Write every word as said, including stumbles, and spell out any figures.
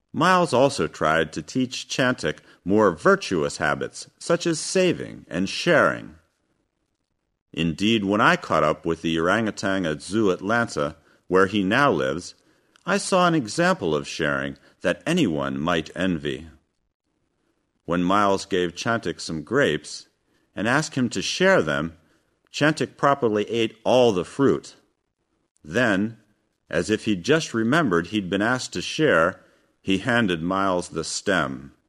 Miles also tried to teach Chantic more virtuous habits, such as saving and sharing. Indeed, when I caught up with the orangutan at Zoo Atlanta, where he now lives, I saw an example of sharing that anyone might envy. When Miles gave Chantic some grapes and asked him to share them, Chantic properly ate all the fruit. Then, as if he'd just remembered he'd been asked to share, he handed Miles the stem.